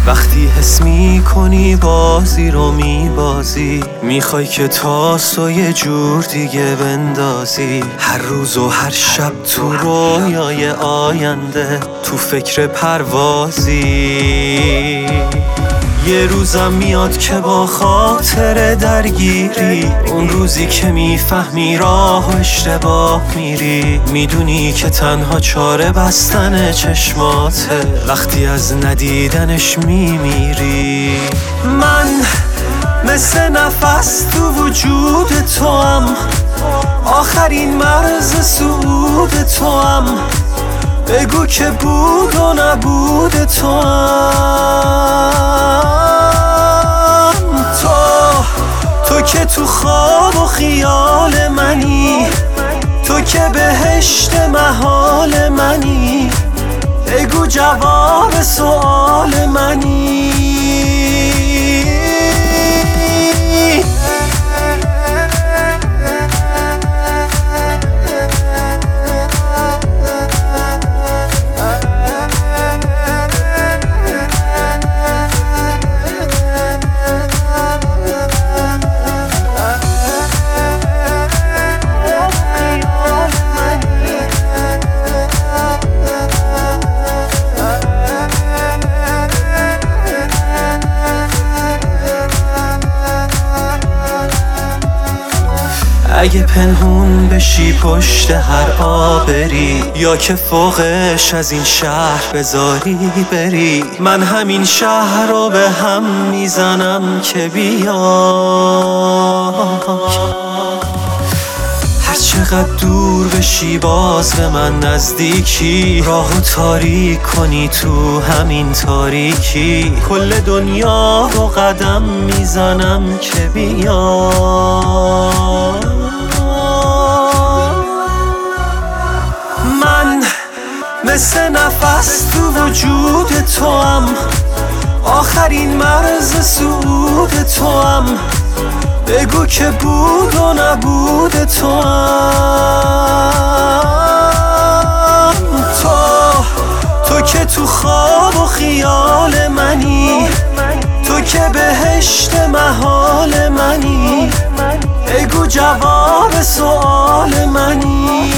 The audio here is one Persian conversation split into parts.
وقتی حس میکنی بازی رو میبازی، میخوای که تاسو یه جور دیگه بندازی. هر روز و هر شب تو رویای آینده، تو فکر پروازی. یه روزم میاد که با خاطر درگیری، اون روزی که میفهمی راه و اشتباه میری. میدونی که تنها چاره بستن چشماته، وقتی از ندیدنش میمیری. من مثل نفس تو وجود تو هم، آخرین مرز صعود تو هم. بگو که بود و نبود تو هم. تو که تو خواب و خیال منی، تو که بهشت محال منی. بگو جواب سؤال منی. اگه پنهون بشی پشت هر آبری، یا که فوقش از این شهر بذاری بری، من همین شهر رو به هم میزنم که بیای. هر چقدر دور بشی باز به من نزدیکی، راهو تاریک کنی تو همین تاریکی. کل دنیا رو قدم میزنم که بیای. من مثل نفس تو وجود تو هم، آخرین مرز صعود تو هم. بگو که بود و نبود تو هم. تو که تو خواب و خیال منی، تو که بهشت محال منی. بگو جواب سؤال منی.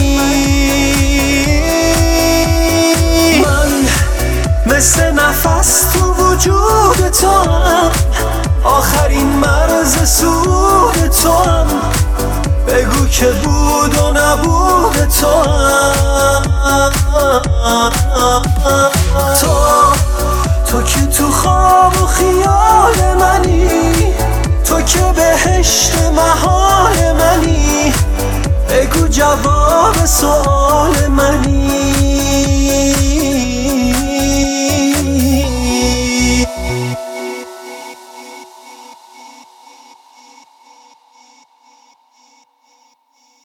من مثل نفس تو وجود تو هم، آخرین مرز صعود تو هم. بگو که بود و نبود تو هم. تو که تو خواب و خیال منی، تو که بهشت محال منی. بگو جواب سؤال